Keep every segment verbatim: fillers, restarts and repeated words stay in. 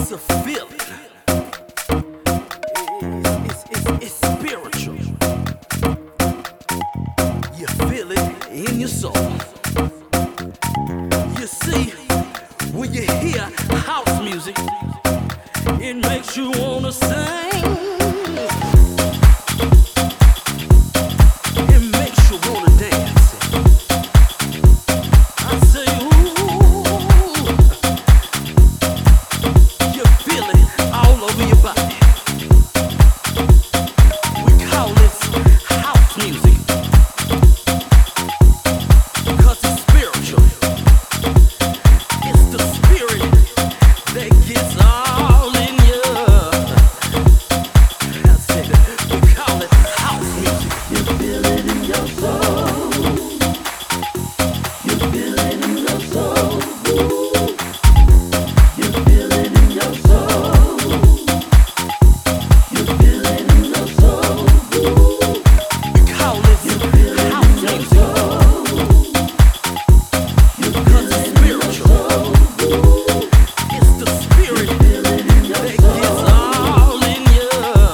It's a feeling. It's, it's, it's, it's spiritual. You feel it in your soul. You see, when you hear house music, it makes you wanna sing. It makes you wanna dance. I say, ooh, you feel it all over your body. We call this house music, 'cause it's spiritual. It's the spirit that gets all in you. I said, we call it house music. You feel it in your soul. You feel it in your soul. You feel it in your soul. You feel it in your soul. We call this house music, 'cause it's spiritual. It's the spirit that gets all in you.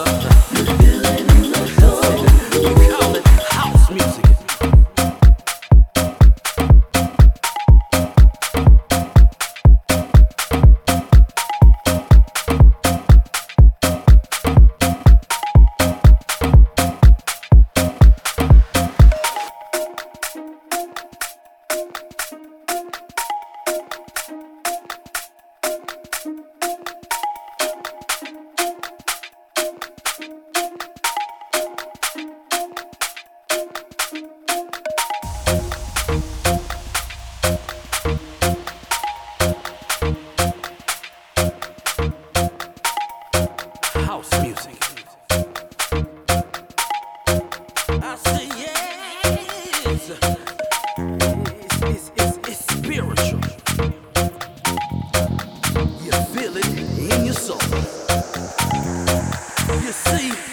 We call it house music. House music. I say yes. It's, it's, it's, it's spiritual. You feel it in your soul. You see,